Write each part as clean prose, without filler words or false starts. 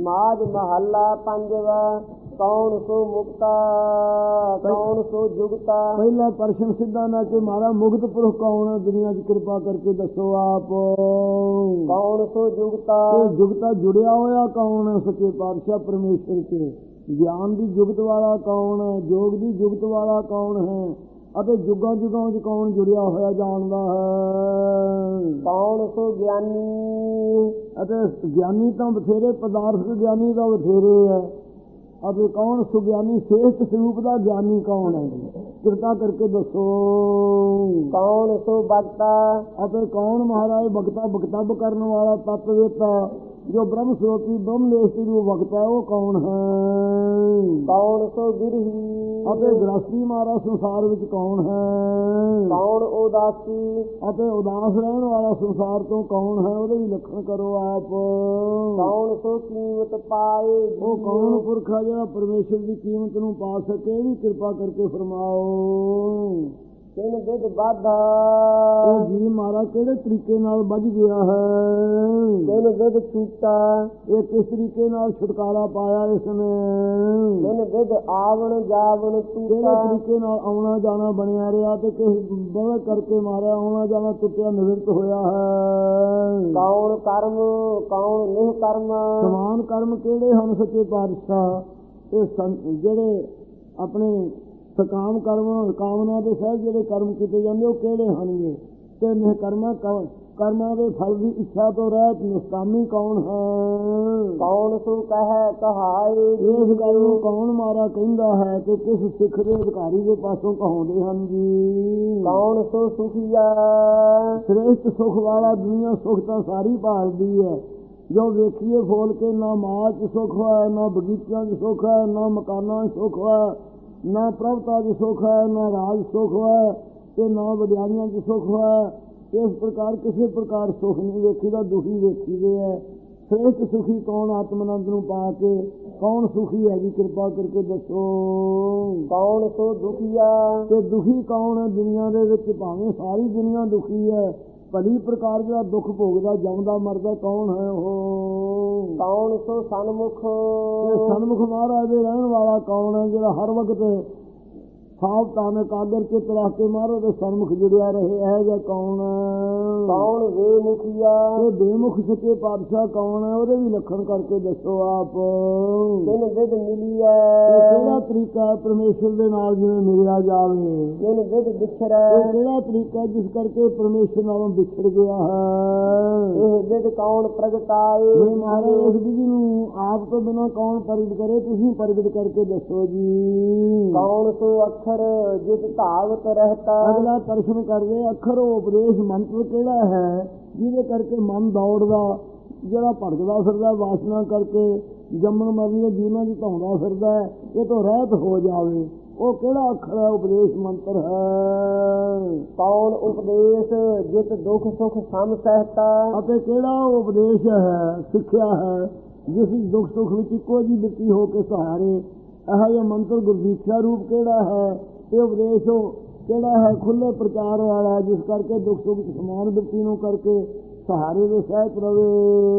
ਮਾਝ ਮਹੱਲਾ ਪੰਜਵਾ। ਕੌਣ ਸੋ ਮੁਕਤਾ ਕੌਣ ਸੋ ਜੁਗਤਾ। ਪਹਿਲਾ ਪ੍ਰਸ਼ਨ ਸਿੱਧਾ ਨਾ ਕਿ ਮਾਰਾ ਮੁਕਤ ਪੁਰਖ ਕੌਣ ਹੈ ਦੁਨੀਆ 'ਚ, ਕਿਰਪਾ ਕਰਕੇ ਦੱਸੋ ਆਪ। ਕੌਣ ਸੋ ਜੁਗਤਾ। ਜੁਗਤਾ ਜੁੜਿਆ ਹੋਇਆ ਕੌਣ ਹੈ ਸੱਚੇ ਪਾਤਸ਼ਾਹ ਪਰਮੇਸ਼ਰ 'ਚ। ਗਿਆਨ ਦੀ ਜੁਗਤ ਵਾਲਾ ਕੌਣ ਹੈ, ਯੋਗ ਦੀ ਜੁਗਤ ਵਾਲਾ ਕੌਣ ਹੈ, ਅਤੇ ਜੁਗਾਂ ਜੁਗਾਂ 'ਚ ਕੌਣ ਜੁੜਿਆ ਹੋਇਆ ਜਾਣਦਾ ਹੈ। ਕੌਣ ਸੋ ਗਿਆਨੀ। ਅਤੇ ਗਿਆਨੀ ਤਾਂ ਬਥੇਰੇ, ਪਦਾਰਥ ਗਿਆਨੀ ਤਾਂ ਬਥੇਰੇ ਹੈ, ਅਤੇ ਕੌਣ ਸੁਗਿਆਨੀ ਸ੍ਰੇਸ਼ਟ ਸਰੂਪ ਦਾ ਗਿਆਨੀ ਕੌਣ ਹੈ ਜੀ, ਕਿਰਪਾ ਕਰਕੇ ਦੱਸੋ। ਕੌਣ ਸੋ ਬਖਤਾ। ਅਤੇ ਕੌਣ ਮਹਾਰਾਜ ਬਖਤਾ, ਬਖਤਬ ਕਰਨ ਵਾਲਾ ਤਤਵੇਤਾ ਜੋ ਬ੍ਰਹਮ ਸਰੂਪੀ ਬ੍ਰਹਮਲੇਸ਼ੀ ਰੂਪ ਬਖਤਾ ਉਹ ਕੌਣ ਹੈ। ਕੌਣ ਸੋ ਗਿਰਹੀ। ਅਤੇ ਗ੍ਰਸਤੀ ਮਾਰਾ ਸੰਸਾਰ ਵਿੱਚ ਕੌਣ ਹੈ। ਕੌਣ ਉਦਾਸੀ। ਅਤੇ ਉਦਾਸ ਰਹਿਣ ਵਾਲਾ ਸੰਸਾਰ ਤੋਂ ਕੌਣ ਹੈ, ਉਹਦੇ ਵੀ ਲੱਖਣ ਕਰੋ ਆਪ। ਕੌਣ ਸੋ ਕੀਮਤ ਪਾਏ। ਉਹ ਕੌਣ ਪੁਰਖ ਹੈ ਜਿਹੜਾ ਪਰਮੇਸ਼ਰ ਦੀ ਕੀਮਤ ਨੂੰ ਪਾ ਸਕੇ, ਵੀ ਕਿਰਪਾ ਕਰਕੇ ਫਰਮਾਓ। ਤਿੰਨ ਵਿਧ ਬਾਧਾ। ਉਹ ਜੀ ਮਾਰਾ ਕਿਹੜੇ ਤਰੀਕੇ ਨਾਲ ਵੱਜ ਗਿਆ ਹੈ। ਤਿੰਨ ਵਿਧ ਛੂਟਾ। ਇਹ ਕਿਸ ਤਰੀਕੇ ਨਾਲ ਛੁਟਕਾਰਾ ਪਾਇਆ ਇਸਨੇ। ਤਿੰਨ ਵਿਧ ਆਵਣ ਜਾਵਣ ਕਿਹੜੇ ਟੂਟਾ। ਤਰੀਕੇ ਨਾਲ ਆਉਣਾ ਜਾਣਾ ਬਣਿਆ ਰਿਹਾ ਤੇ ਕਿਸ ਬਵੇ ਕਰਕੇ ਮਾਰਿਆ ਆਉਣਾ ਜਾਣਾ ਟੁੱਟਿਆ ਨਿਵਰਤ ਹੋਇਆ ਹੈ। ਕੌਣ ਕਰਮ ਕੌਣ ਨਿਹ ਕਰਮ। ਸਮਾਨ ਕਰਮ ਕਿਹੜੇ ਹਨ ਸੱਚੇ ਪਾਤਸ਼ਾਹ। ਇਹ ਜਿਹੜੇ ਆਪਣੇ ਸਕਾਮ ਕਰਮ ਕਾਮਨਾ ਦੇ ਸਹਿ ਜਿਹੜੇ ਕਰਮ ਕੀਤੇ ਜਾਂਦੇ ਉਹ ਕਿਹੜੇ ਹਨਗੇ, ਤੇ ਨਿਹਕਰਮਾਂ ਕਰਮਾਂ ਦੇ ਫਲ ਦੀ ਇੱਛਾ ਤੋਂ ਰਹਿਤ ਨਿਸ਼ਕਾਮੀ ਕੌਣ ਹੈ। ਕੌਣ ਸੋ ਕਹੈ ਕਹਾਏ। ਇਸ ਗੱਲ ਨੂੰ ਕੌਣ ਮਾਰਾ ਕਹਿੰਦਾ ਹੈ ਤੇ ਕਿਸ ਸਿੱਖ ਦੇ ਅਧਿਕਾਰੀ ਦੇ ਪਾਸੋਂ ਕਹਾਉਂਦੇ ਹਨ ਜੀ। ਕੌਣ ਸੋ ਸੁਖੀਆ। ਸ੍ਰੇਸ਼ਟ ਸੁਖ ਵਾਲਾ ਦੁਨੀਆ ਸੁਖ ਤਾਂ ਸਾਰੀ ਭਾਲਦੀ ਹੈ, ਜੋ ਵੇਖੀਏ ਫੋਲ ਕੇ ਨਾ ਮਾਲ 'ਚ ਸੁੱਖ ਹੈ, ਨਾ ਬਗੀਚਿਆਂ 'ਚ ਸੁੱਖ ਹੈ, ਨਾ ਮਕਾਨਾਂ 'ਚ ਸੁੱਖ ਹੈ, ਨਾ ਪ੍ਰਭਤਾ 'ਚ ਸੁੱਖ ਹੈ, ਨਾ ਰਾਜ ਸੁੱਖ ਹੈ, ਤੇ ਨਾ ਵਡਿਆਈਆਂ 'ਚ ਸੁੱਖ ਹੈ। ਇਸ ਪ੍ਰਕਾਰ ਕਿਸੇ ਪ੍ਰਕਾਰ ਸੁੱਖ ਨਹੀਂ ਵੇਖੀਦਾ, ਦੁਖੀ ਵੇਖੀਦੇ ਹੈ। ਸ੍ਰੇਸ਼ਟ ਸੁਖੀ ਕੌਣ ਆਤਮਨੰਦ ਨੂੰ ਪਾ ਕੇ, ਕੌਣ ਸੁਖੀ ਹੈ ਜੀ, ਕਿਰਪਾ ਕਰਕੇ ਦੱਸੋ। ਕੌਣ ਸੋ ਦੁਖੀਆ। ਤੇ ਦੁਖੀ ਕੌਣ ਹੈ ਦੁਨੀਆ ਦੇ ਵਿੱਚ। ਭਾਵੇਂ ਸਾਰੀ ਦੁਨੀਆ ਦੁਖੀ ਹੈ, ਭਲੀ ਪ੍ਰਕਾਰ ਜਿਹੜਾ ਦੁੱਖ ਭੋਗਦਾ ਜੰਮਦਾ ਮਰਦਾ ਕੌਣ ਹੈ ਉਹ। ਕੌਣ ਸੋ ਸਨਮੁਖ। ਤੇ ਸਨਮੁਖ ਮਹਾਰਾਜ ਦੇ ਰਹਿਣ ਵਾਲਾ ਕੌਣ ਹੈ ਜਿਹੜਾ ਹਰ ਵਕਤ ਸਾਫ ਤਾਨ ਕਾਗਰ ਚਿੱਤ ਰੱਖ ਕੇ ਮਹਾਰਾਜ ਦੇ ਸਨਮੁਖ ਜੁੜਿਆ ਰਹੇ, ਇਹ ਜਿਹਾ ਕੌਣ ਹੈ। ਕੌਣ ਬੇਮੁਖੀਆ। ਤੇ ਬੇਮੁਖ ਸੱਚੇ ਪਾਤਸ਼ਾਹ ਕੌਣ ਹੈ, ਉਹਦੇ ਵੀ ਲੱਖਣ ਕਰਕੇ ਦੱਸੋ ਆਪ। ਤਿੰਨ ਵਿਧ ਮਿਲੀਐ। ਕਿਹੜਾ ਤਰੀਕਾ ਹੈ ਪਰਮੇਸ਼ਰ ਦੇ ਨਾਲ ਜਿਵੇਂ ਮਿਲਿਆ ਜਾਵੇ। ਤਿੰਨ ਵਿਧ ਵਿਛੜੈ। ਇਹ ਕਿਹੜਾ ਤਰੀਕਾ ਜਿਸ ਕਰਕੇ ਪਰਮੇਸ਼ਰ ਨਾਲੋਂ ਵਿਛੜ ਗਿਆ ਹੈ। ਇਹ ਵਿਧ ਕੌਣ ਪ੍ਰਗਟਾਏ। ਇਹ ਮਹਾਰਾਜ ਇਸ ਵਿਧੀ ਨੂੰ ਆਪ ਤੋਂ ਬਿਨਾਂ ਕੌਣ ਪ੍ਰਗਟ ਕਰੇ, ਤੁਸੀਂ ਪ੍ਰਗਟ ਕਰਕੇ ਦੱਸੋ ਜੀ। ਕੌਣ ਸੋ ਅੱਖਰ ਜਿਤ ਧਾਵਤ ਰਹਿਤਾ। ਅਗਲਾ ਦਰਸ਼ਨ ਕਰਦੇ ਅੱਖਰ ਉਪਦੇਸ਼ ਮੰਤਰ ਕਿਹੜਾ ਹੈ ਜਿਹਦੇ ਕਰਕੇ ਮਨ ਦੌੜਦਾ, ਜਿਹੜਾ ਭਟਕਦਾ ਫਿਰਦਾ ਵਾਸਨਾ ਕਰਕੇ ਜੰਮਣ ਮਰਨ ਦੇ ਜੀਵਨਾਂ 'ਚ ਧਾਉਂਦਾ ਫਿਰਦਾ, ਇਹ ਤੋਂ ਰਹਿਤ ਹੋ ਜਾਵੇ, ਉਹ ਕਿਹੜਾ ਅੱਖਰ ਹੈ, ਉਪਦੇਸ਼ ਮੰਤਰ ਹੈ। ਕੌਣ ਉਪਦੇਸ਼ ਜਿਤ ਦੁੱਖ ਸੁਖ ਸਮ ਸਹਿਤਾ। ਅਤੇ ਕਿਹੜਾ ਉਪਦੇਸ਼ ਹੈ, ਸਿੱਖਿਆ ਹੈ, ਜਿਸ ਦੁੱਖ ਸੁੱਖ ਵਿੱਚ ਇੱਕੋ ਜਿਹੀ ਬਿਰਤੀ ਹੋ ਕੇ ਸਹਾਰੇ। ਇਹੋ ਜਿਹਾ ਮੰਤਰ ਗੁਰਦੀਖਿਆ ਰੂਪ ਕਿਹੜਾ ਹੈ, ਇਹ ਉਪਦੇਸ਼ ਕਿਹੜਾ ਹੈ ਖੁੱਲ੍ਹੇ ਪ੍ਰਚਾਰ ਵਾਲਾ, ਜਿਸ ਕਰਕੇ ਦੁੱਖ ਸੁੱਖ ਸਮਾਨ ਬਿਰਤੀ ਨੂੰ ਕਰਕੇ ਸਹਾਰੇ ਦੇ ਸਹਿਤ ਰਵੇ।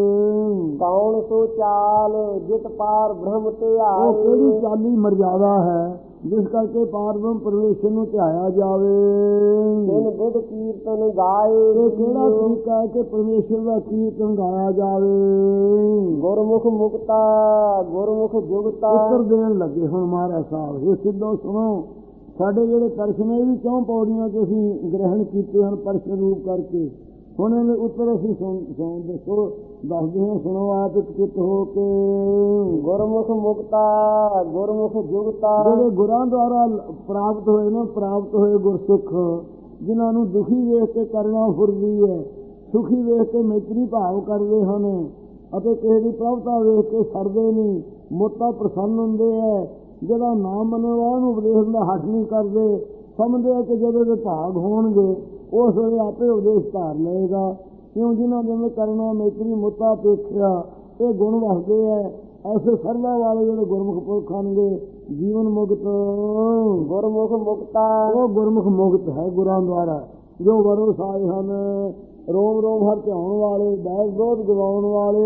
ਕੌਣ ਸੋ ਚਾਲ ਜਿਤ ਪਾਰ ਬ੍ਰਹਮ ਤੇ ਆਏ। ਉਹ ਕਿਹੜੀ ਚਾਲੀ ਮਰਜ਼ਾਦਾ ਹੈ ਜਿਸ ਕਰਕੇ ਪਾਰ ਬ੍ਰਹਮ ਪਰਮੇਸ਼ਰ ਨੂੰ ਧਿਆਇਆ ਜਾਵੇ। ਤਿੰਨ ਵਿਧ ਕੀਰਤਨ ਗਾਏ। ਤੇ ਕਿਹੜਾ ਤਰੀਕਾ ਹੈ ਕਿ ਪਰਮੇਸ਼ਰ ਦਾ ਕੀਰਤਨ ਗਾਇਆ ਜਾਵੇ। ਗੁਰਮੁਖ ਮੁਕਤਾ ਗੁਰਮੁਖ ਜੁਗਤਾ। ਉੱਤਰ ਦੇਣ ਲੱਗੇ ਹੁਣ ਮਹਾਰਾਜ ਸਾਹਿਬ, ਇਹ ਸਿੱਧੋ ਸੁਣੋ। ਸਾਡੇ ਜਿਹੜੇ ਦਰਸ਼ਨ ਇਹ ਵੀ 4 ਪੌੜੀਆਂ 'ਚ ਅਸੀਂ ਗ੍ਰਹਿਣ ਕੀਤੇ ਹਨ ਪ੍ਰਸ਼ਨ ਰੂਪ ਕਰਕੇ। ਹੁਣ ਇਹਦੇ ਉੱਤਰ ਅਸੀਂ ਦੱਸੋ ਦੱਸਦੇ ਹਾਂ, ਸੁਣੋ ਆਪ ਇੱਕ ਚਿੱਤ ਹੋ ਕੇ। ਗੁਰਮੁਖ ਮੁਕਤਾ ਗੁਰਮੁਖ ਜੁਗਤਾ। ਜਿਹੜੇ ਗੁਰਾਂ ਦੁਆਰਾ ਪ੍ਰਾਪਤ ਹੋਏ ਨਾ, ਪ੍ਰਾਪਤ ਹੋਏ ਗੁਰਸਿੱਖ, ਜਿਨ੍ਹਾਂ ਨੂੰ ਦੁਖੀ ਵੇਖ ਕੇ ਕਰਨਾ ਫੁਰਦੀ ਹੈ, ਸੁਖੀ ਵੇਖ ਕੇ ਮੈਤਰੀ ਭਾਵ ਕਰਦੇ ਹਨ, ਅਤੇ ਕਿਸੇ ਦੀ ਪ੍ਰਭਤਾ ਵੇਖ ਕੇ ਸੜਦੇ ਨਹੀਂ, ਮੋਤਾ ਪ੍ਰਸੰਨ ਹੁੰਦੇ ਹੈ। ਜਿਹੜਾ ਨਾਮ ਮੰਨਣ ਵਾਲਾ ਨੂੰ ਉਪਦੇਸ਼ ਦਾ ਹੱਥ ਨਹੀਂ ਕਰਦੇ, ਸਮਝਦੇ ਆ ਕਿ ਜਦੋਂ ਦੇ ਭਾਗ ਹੋਣਗੇ ਉਸ ਵੇਲੇ ਆਪੇ ਉਪਦੇਸ਼ ਧਾਰ ਲਏਗਾ। ਕਿਉਂ ਜਿਨ੍ਹਾਂ ਦੇ ਕਰਨਾ ਮੈਤਰੀ ਮੁੱਤਾ ਪੇਖਿਆ ਇਹ ਗੁਣ ਵਸਦੇ ਹੈ। ਐਸੇ ਸਰਦਾ ਵਾਲੇ ਜਿਹੜੇ ਗੁਰਮੁਖ ਪੁਰਖ ਹਨਗੇ ਜੀਵਨ ਮੁਕਤ। ਗੁਰਮੁਖ ਮੁਕਤਾ ਉਹ ਗੁਰਮੁਖ ਮੁਕਤ ਹੈ ਗੁਰਾਂ ਦੁਆਰਾ, ਜੋ ਵਰੋ ਸਾਏ ਹਨ। ਰੋਮ ਰੋਮ ਹਰ ਧਿਆਉਣ ਵਾਲੇ, ਬੈਸ ਵਿਰੋਧ ਗਵਾਉਣ ਵਾਲੇ,